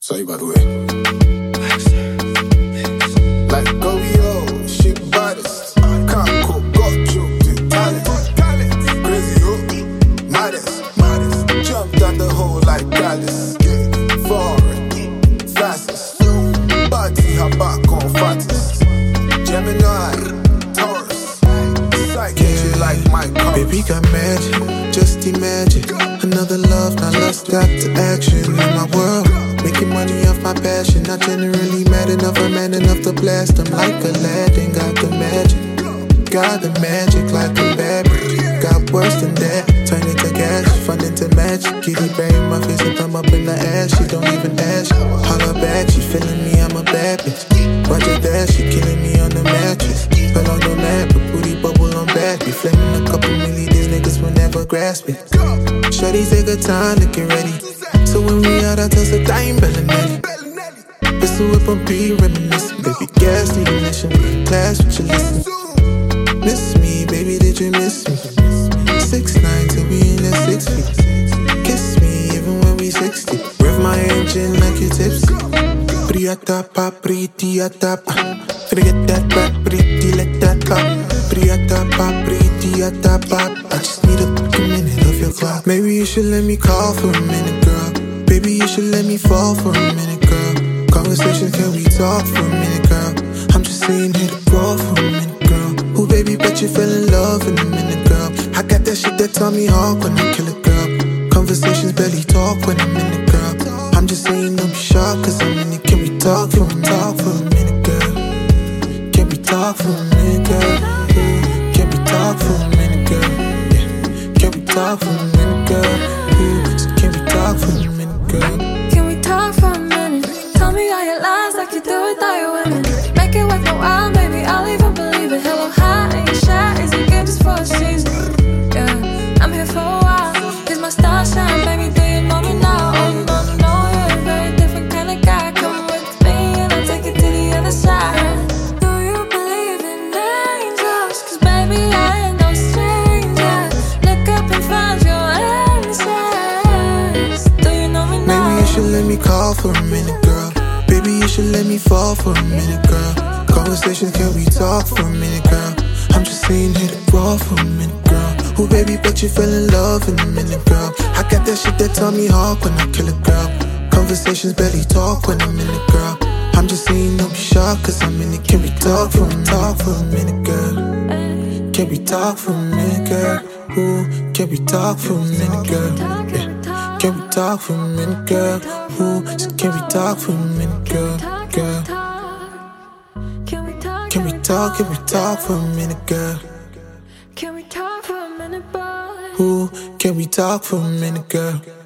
Say by the way. Like Govio, she baddest. Can't cook, got choked with talent. Crazy, yo, maddest. Jumped down the hole like Dallas. Foreign, fastest. Body, her back on fattest. Gemini, Taurus. Psychic, she like my car. Baby got magic, just imagine. Another love, now lost got to action in my world. Making money off my passion, not generally mad enough or man enough to blast them like Aladdin. Got the magic like a Barbie. Got worse than that, turn it to cash, fun into magic. Kitty bury my face and thumb up in the ass. She don't even ask, holler back, she feeling me, I'm a bad bitch. Roger that, she killing me on the mattress. Fell on the mat, but booty bubble on back. Be flaming a couple million, these niggas will never grasp it. Shorty take her time to get ready. So when we out, I toss a dime, Bellinelli. Pistol whip on B, reminiscing. Baby, gas the ignition. Class with your listen. Miss me, baby, did you miss me? 6'9" till we in at 6 feet. Kiss me even when we 60. Rev my engine like you tipsy. Priata pa, pritiata pa. Gonna get that back, pretty, let that pop. Priata pa, pritiata pa. I just need a minute of your clock. Maybe you should let me call for a minute, girl. Baby, you should let me fall for a minute, girl. Conversations, can we talk for a minute, girl? I'm just saying here to grow for a minute, girl. Ooh, baby, bet you fell in love in a minute, girl. I got that shit that Tommy Hawk when I kill a girl. Conversations barely talk when I'm in it, girl. I'm just saying don't be shocked cause I'm in it. Can we talk for a minute, girl? Can we talk for a minute, girl? Ooh, can we talk for a minute, girl? Yeah. Can we talk for a minute, girl? Ooh, so can we talk for a minute, girl? Can we talk for a minute? Tell me all your lies like you do with all your women. Make it worth a while, baby, I'll even believe it. Hello, hi, ain't you shy? Is it good just for a season? Yeah, I'm here for a while. Here's my star shine, baby, do you know me now? Oh, no, you're a very different kind of guy. Come with me and I'll take you to the other side. Do you believe in angels? Cause baby, I ain't no stranger. Look up and find your answers. Do you know me now? Maybe you should let me call for a minute, girl. Baby, you should let me fall for a minute, girl. Conversations, can we talk for a minute, girl? I'm just saying here to grow for a minute, girl. Ooh, baby, bet you fell in love in a minute, girl. I got that shit that Tommy Hawk when I kill a girl. Conversations barely talk when I'm in it, girl. I'm just saying don't be shocked cause I'm in it. Can we talk for a minute, girl? Can we talk for a minute, girl? Ooh, can we talk for a minute, girl? Yeah. Can we talk for a minute, girl? Ooh, so can we talk for a minute, girl? Can we talk for a minute, girl? Can we talk for a minute, boy? Ooh, can we talk for a minute, girl?